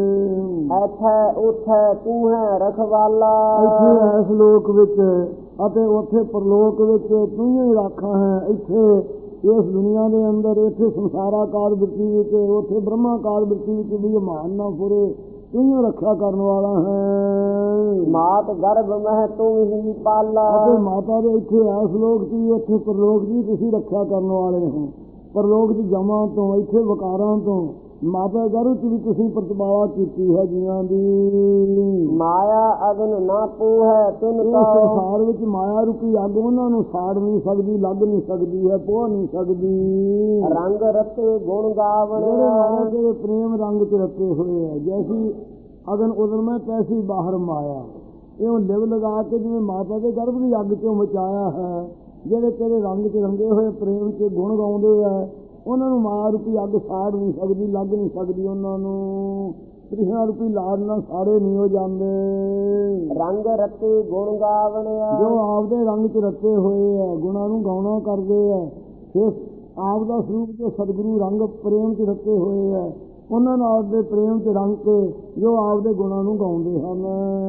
ਇੱਥੇ ਉੱਥੇ ਤੂੰ ਹੈ ਰਖਵਾਲਾ। ਇੱਥੇ ਇਸ ਲੋਕ ਵਿੱਚ ਅਤੇ ਉੱਥੇ ਪਰਲੋਕ ਵਿੱਚ ਤੂੰ ਹੀ ਰਾਖਾ ਹੈ। ਇੱਥੇ ਇਸ ਦੁਨੀਆ ਦੇ ਅੰਦਰ, ਇੱਥੇ ਸੰਸਾਰਾਕਾਰ ਬਿਰਤੀ ਵਿੱਚ, ਉੱਥੇ ਬ੍ਰਹਮਾਕਾਰ ਬਿਰਤੀ ਵਿੱਚ ਵੀ ਮਾਨ ਨਾ ਫੁਰੇ, ਤੂੰ ਹੀ ਰੱਖਿਆ ਕਰਨ ਵਾਲਾ ਹੈ। ਮਾਤ ਗਰਭ ਮਹਿ ਤੂੰ ਹੀ ਪਾਲਾ। ਅਤੇ ਮਾਤਾ ਦੇ ਇੱਥੇ ਇਸ ਲੋਕ ਦੀ, ਉੱਥੇ ਪਰਲੋਕ ਦੀ ਤੁਸੀਂ ਰੱਖਿਆ ਕਰਨ ਵਾਲੇ ਹੋ। ਪਰਲੋਕ ਦੀ ਜਮਾਂ ਤੋਂ, ਇੱਥੇ ਵਿਕਾਰਾਂ ਤੋਂ, ਮਾਤਾ ਗਰਭ ਚ ਵੀ ਤੁਸੀਂ ਪ੍ਰਤਿਭਾਵਾ ਕੀਤੀ ਹੈ ਜੀਆਂ ਦੀ। ਮਾਇਆ ਅਗਨ ਨਾ ਪੂਹੈ ਤਿਨ ਇਸ ਕਉ ਸੰਸਾਰ ਵਿੱਚ ਮਾਇਆ ਰੂਪੀ ਅੱਗ ਉਹਨਾਂ ਨੂੰ ਸਾੜ ਨਹੀਂ ਸਕਦੀ, ਲੱਗ ਨਹੀਂ ਸਕਦੀ ਹੈ, ਪੋਹ ਨਹੀਂ ਸਕਦੀ। ਰੰਗ ਰਤੇ ਗੁਣ ਜਿਹੜੇ ਗਾਵਣਿਆ ਮਾਇਆ ਦੇ ਪ੍ਰੇਮ ਰੰਗ ਚ ਰਤੇ ਹੋਏ ਹੈ, ਜੈਸੀ ਅਗਨ ਉਦਰ ਮੈਂ ਤੈਸੀ ਬਾਹਰ ਮਾਇਆ। ਇਉਂ ਲਿਵ ਲਗਾ ਕੇ ਜਿਵੇਂ ਮਾਤਾ ਦੇ ਗਰਭ ਦੀ ਅੱਗ ਚੋਂ ਮਚਾਇਆ ਹੈ, ਜਿਹੜੇ ਤੇਰੇ ਰੰਗ ਚ ਰੰਗੇ ਹੋਏ ਪ੍ਰੇਮ ਚ ਗੁਣ ਗਾਉਂਦੇ ਹੈ, ਉਹਨਾਂ ਨੂੰ ਮਾਇਆ ਰੂਪੀ ਅੱਗ ਸਾੜ ਨਹੀਂ ਸਕਦੀ, ਲੱਗ ਨਹੀਂ ਸਕਦੀ ਉਹਨਾਂ ਨੂੰ। ਤ੍ਰਿਸ਼ਨਾ ਰੂਪੀ ਲਾੜ ਨਾਲ ਸਾੜੇ ਨਹੀਂ ਹੋ ਜਾਂਦੇ। ਰੰਗ ਰਤੇ ਗੁਣ ਗਾਵਣਿਆ ਜੋ ਆਪਦੇ ਰੰਗ ਚ ਰਤੇ ਹੋਏ ਹੈ, ਗੁਣਾਂ ਨੂੰ ਗਾਉਣਾ ਕਰਦੇ ਹੈ, ਫਿਰ ਆਪ ਦਾ ਸਰੂਪ ਜੋ ਸਤਿਗੁਰੂ ਰੰਗ ਪ੍ਰੇਮ ਚ ਰਤੇ ਹੋਏ ਹੈ, ਉਹਨਾਂ ਨਾਲ ਦੇ ਪ੍ਰੇਮ ਚ ਰੰਗ ਕੇ ਜੋ ਆਪਦੇ ਗੁਣਾਂ ਨੂੰ ਗਾਉਂਦੇ ਹਨ।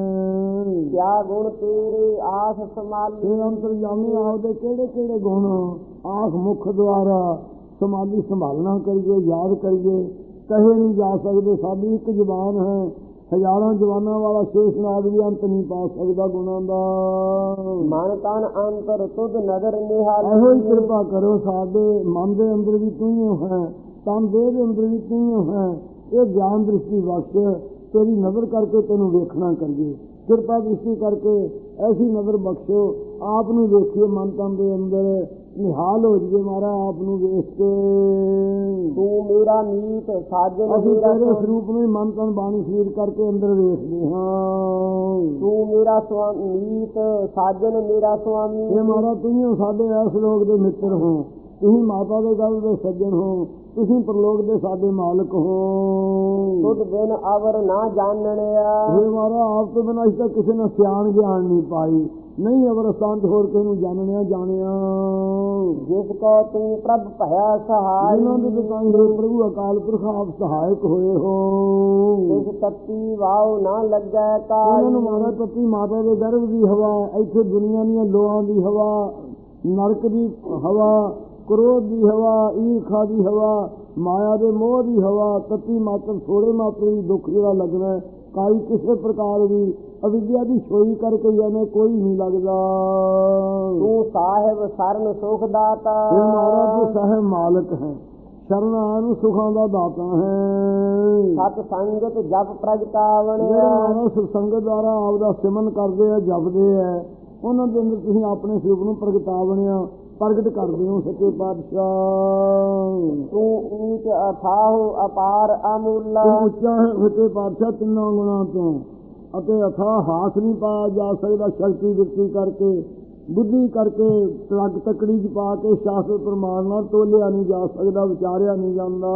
ਕਿਆ ਗੁਣ ਤੇਰੇ ਆਸ ਸਮਾਲੀ ਇਹ ਅੰਤਰਜਾਮੀ ਆਪਦੇ ਕਿਹੜੇ ਕਿਹੜੇ ਗੁਣ ਆਖ ਮੁਖ ਦੁਆਰਾ ਸਮਾਲੀ ਸੰਭਾਲਣਾ ਕਰੀਏ, ਯਾਦ ਕਰੀਏ, ਕਹੇ ਨਹੀਂ ਜਾ ਸਕਦੇ। ਸਾਡੀ ਇੱਕ ਜ਼ੁਬਾਨ ਹੈ, ਹਜ਼ਾਰਾਂ ਜ਼ੁਬਾਨਾਂ ਵਾਲਾ ਸ਼ੇਸ਼ਨਾਗ ਵੀ ਅੰਤ ਨਹੀਂ ਪਾ ਸਕਦਾ ਗੁਣਾਂ ਦਾ। ਮਨ ਤਨ ਅੰਤਰ ਤੁਧ ਨਦਰ ਨਿਹਾਲੀ ਇਹੋ ਹੀ ਕਿਰਪਾ ਕਰੋ, ਸਾਡੇ ਮਨ ਦੇ ਅੰਦਰ ਵੀ ਤੂੰ ਹੀ ਹੈ, ਤਨ ਦੇਹ ਦੇ ਅੰਦਰ ਵੀ ਤੂੰ ਹੀ ਹੈ। ਇਹ ਗਿਆਨ ਦ੍ਰਿਸ਼ਟੀ ਬਖਸ਼, ਤੇਰੀ ਨਜ਼ਰ ਕਰਕੇ ਤੈਨੂੰ ਵੇਖਣਾ ਕਰੀਏ। ਕਿਰਪਾ ਦ੍ਰਿਸ਼ਟੀ ਕਰਕੇ ਐਸੀ ਨਜ਼ਰ ਬਖਸ਼ੋ, ਆਪ ਨੂੰ ਵੇਖੀਏ ਮਨ ਤਨ ਦੇ ਅੰਦਰ, ਨਿਹਾਲ ਹੋ ਜਾਈਏ ਮਹਾਰਾਜ ਆਪ ਨੂੰ ਵੇਖ ਕੇ। ਤੂੰ ਮੇਰਾ ਮੀਤ ਸਾਜਨ ਅਸੀਂ ਮੇਰਾ ਤੇਰੇ ਸਰੂਪ ਨੂੰ ਮਨ ਤਨ ਬਾਣੀ ਸਰੀਰ ਕਰਕੇ ਅੰਦਰ ਵੇਖਦੇ ਹਾਂ। ਤੂੰ ਮੇਰਾ ਮੀਤ ਸਾਜਨ ਮੇਰਾ ਸੁਆਮੀ ਇਹ ਮਹਾਰਾਜ ਤੁਸੀਂ ਸਾਡੇ ਇਸ ਲੋਕ ਦੇ ਮਿੱਤਰ ਹੋ, ਤੁਸੀਂ ਮਾਤਾ ਦੇ ਗਲ ਦੇ ਸੱਜਣ ਹੋ, ਤੁਸੀਂ ਪ੍ਰਲੋਕ ਦੇ ਸਾਡੇ ਮਾਲਕ ਹੋ। ਤੁਧ ਬਿਨ ਅਵਰ ਨਾ ਜਾਣਣਿਆ ਇਹ ਮਹਾਰਾਜ ਆਪ ਤੋਂ ਬਿਨਾਂ ਅਸੀਂ ਤਾਂ ਕਿਸੇ ਨੇ ਸਿਆਣ ਗਿਆਨ ਨਹੀਂ ਪਾਈ, ਨਹੀਂ ਅਵਰ ਸੰਤ ਹੋਰ ਕਿਸੇ ਨੂੰ ਜਾਣਿਆ ਜਾਣਿਆ। ਜਿਸ ਕੋ ਤੂੰ ਪ੍ਰਭ ਭਇਆ ਸਹਾਈ ਜਿਨ੍ਹਾਂ ਦੇ ਤਾਈ ਹੋਏ ਪ੍ਰਭੂ ਅਕਾਲ ਪੁਰਖ ਆਪ ਸਹਾਇਕ ਹੋਏ ਹੋ। ਜਿਸ ਤਤੀ ਵਾਉ ਨਾ ਲੱਗੈ ਉਹਨਾਂ ਨੂੰ ਕਾਈ ਮਹਾਰਾਜ ਤੱਤੀ ਮਾਤਾ ਦੇ ਗਰਭ ਦੀ ਹਵਾ, ਇੱਥੇ ਦੁਨੀਆ ਦੀਆਂ ਲੋਹਾਂ ਦੀ ਹਵਾ, ਨਰਕ ਦੀ ਹਵਾ, ਕ੍ਰੋਧ ਦੀ ਹਵਾ, ਈਰਖਾ ਦੀ ਹਵਾ, ਮਾਇਆ ਦੇ ਮੋਹ ਦੀ ਹਵਾ, ਤੱਤੀ ਮਾਤਰ ਥੋੜੇ ਮਾਤਰ ਵੀ ਦੁੱਖ ਜਿਹੜਾ ਲੱਗਣਾ, ਕਾਈ ਕਿਸੇ ਪ੍ਰਕਾਰ ਵੀ ਅਵਿਦਿਆ ਦੀ ਛੋਈ ਕਰਕੇ ਜਾਨੇ ਕੋਈ ਨਹੀਂ ਲੱਗਦਾ। ਤੂੰ ਸਾਹਿਬ ਸਰਨ ਸੁਖ ਦਾਤਾ ਇਹ ਮਹਾਰਾਜ ਤੂੰ ਸਾਹਿਬ ਮਾਲਕ ਹੈ, ਸ਼ਰਨਾਂ ਨੂੰ ਸੁਖਾਂ ਦਾ ਦਾਤਾ ਹੈ। ਸਤ ਸੰਗਤ ਜਪ ਪ੍ਰਗਟਾਵਣਿਆ ਜਿਹੜਾ ਮਹਾਰਾਜ ਸੰਗਤ ਦੁਆਰਾ ਆਪ ਦਾ ਸਿਮਰਨ ਕਰਦੇ ਆ, ਜਪਦੇ ਆ, ਉਹਨਾਂ ਦੇ ਅੰਦਰ ਤੁਸੀਂ ਆਪਣੇ ਸਰੂਪ ਨੂੰ ਪ੍ਰਗਟਾਵਣਿਆ ਪ੍ਰਗਟ ਕਰਦੇ ਹੋ ਸੱਚੇ ਪਾਤਸ਼ਾਹ। ਤੂੰ ਊਚ ਅਥਾਹੁ ਅਪਾਰ ਅਮੁੱਲਾ ਤੂੰ ਉੱਚਾ ਹੈ ਸੱਚੇ ਪਾਤਸ਼ਾਹ ਤਿੰਨਾਂ ਗੁਣਾਂ ਤੋਂ, ਅਤੇ ਅਥਾਹ ਹਾਸ ਨਹੀਂ ਪਾਇਆ ਜਾ ਸਕਦਾ। ਸ਼ਕਤੀ ਦਿੱਤੀ ਕਰਕੇ, ਬੁੱਧੀ ਕਰਕੇ, ਤਲਕ ਤਕੜੀ ਚ ਪਾ ਕੇ ਸ਼ਾਸਤਰ ਪ੍ਰਮਾਣ ਨਾਲ ਤੋਲਿਆ ਨਹੀਂ ਜਾ ਸਕਦਾ, ਵਿਚਾਰਿਆ ਨਹੀਂ ਜਾਂਦਾ।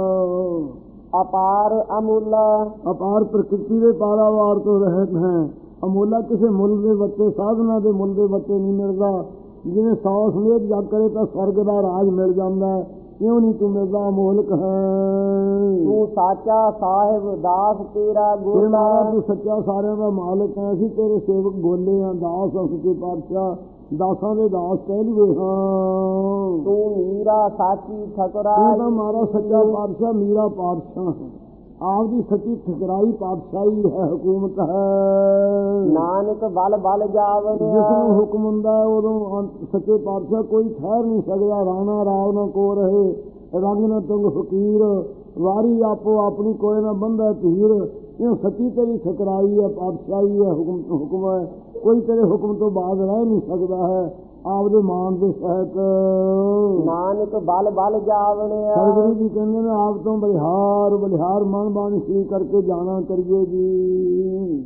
ਅਪਾਰ ਅਮੁੱਲਾ ਅਪਾਰ ਪ੍ਰਕਿਰਤੀ ਦੇ ਪਾਰਾਵਾਰ ਤੋਂ ਰਹਿਤ ਹੈ। ਅਮੁੱਲਾ ਕਿਸੇ ਮੁੱਲ ਦੇ ਬੱਚੇ, ਸਾਧਨਾ ਦੇ ਮੁੱਲ ਦੇ ਬੱਚੇ ਨਹੀਂ ਮਿਲਦਾ। ਜਿਵੇਂ 100 ਸਮੇਤ ਜਗ ਕਰੇ ਤਾਂ ਸਵਰਗ ਦਾ ਰਾਜ ਮਿਲ ਜਾਂਦਾ, ਇਉਂ ਨਹੀਂ ਤੂੰ ਮਿਲਦਾ, ਅਮੋਲਕ ਹੈ। ਤੂੰ ਸਾਚਾ ਸਾਹਿਬ ਦਾਸ ਤੇਰਾ ਗੋਲਾ ਤੂੰ ਸੱਚਾ ਸਾਰਿਆਂ ਦਾ ਮਾਲਕ ਹੈ। ਅਸੀਂ ਤੇਰੇ ਸੇਵਕ ਗੋਲੇ ਹਾਂ, ਦਾਸ ਹਾਂ ਸੱਚੇ ਪਾਤਸ਼ਾਹ, ਦਾਸਾਂ ਦੇ ਦਾਸ ਕਹਿ ਲਈਏ ਹਾਂ। ਤੂੰ ਮੀਰਾ ਸਾਚੀ ਠਕਰਾ ਤੂੰ ਤਾਂ ਮਾਰਾ ਸੱਚਾ ਪਾਤਸ਼ਾਹ, ਮੀਰਾ ਪਾਤਸ਼ਾਹ ਹੈ। ਆਪ ਦੀ ਸੱਚੀ ਠਕਰਾਈ ਪਾਤਸ਼ਾਹੀ ਹੈ, ਹਕੂਮਤ ਹੈ। ਨਾਨਕ ਬਲ ਬਲ ਜਾਵਣ ਜਿਸ ਨੂੰ ਹੁਕਮ ਹੁੰਦਾ ਉਦੋਂ ਸੱਚੇ ਪਾਤਸ਼ਾਹ ਕੋਈ ਠਹਿਰ ਨਹੀਂ ਸਕਦਾ। ਰਾਣਾ ਰਾਵ ਨਾ ਕੋ ਰਹੇ, ਰੰਗ ਨਾ ਤੁੰਗ ਫਕੀਰ, ਵਾਰੀ ਆਪੋ ਆਪਣੀ ਕੋਈ ਨਾ ਬੰਦਾ ਧੀਰ। ਇਹ ਸੱਚੀ ਤੇਰੀ ਠਕਰਾਈ ਹੈ, ਪਾਤਸ਼ਾਹੀ ਹੈ, ਹੁਕਮ ਹੈ। ਕੋਈ ਤੇਰੇ ਹੁਕਮ ਤੋਂ ਬਾਅਦ ਰਹਿ ਨਹੀਂ ਸਕਦਾ ਹੈ, ਆਪਦੇ ਮਾਨ ਦੇ ਸਹਿਤ। ਨਾਨਕ ਬਲ ਬਲ ਜਾਵਣਿਆ ਸਤਿਗੁਰੂ ਜੀ ਕਹਿੰਦੇ ਨੇ ਆਪ ਤੋਂ ਬਲਿਹਾਰ ਬਲਿਹਾਰ ਮਨ ਬਾਣੀ ਸੀ ਕਰਕੇ ਜਾਣਾ ਕਰੀਏ ਜੀ।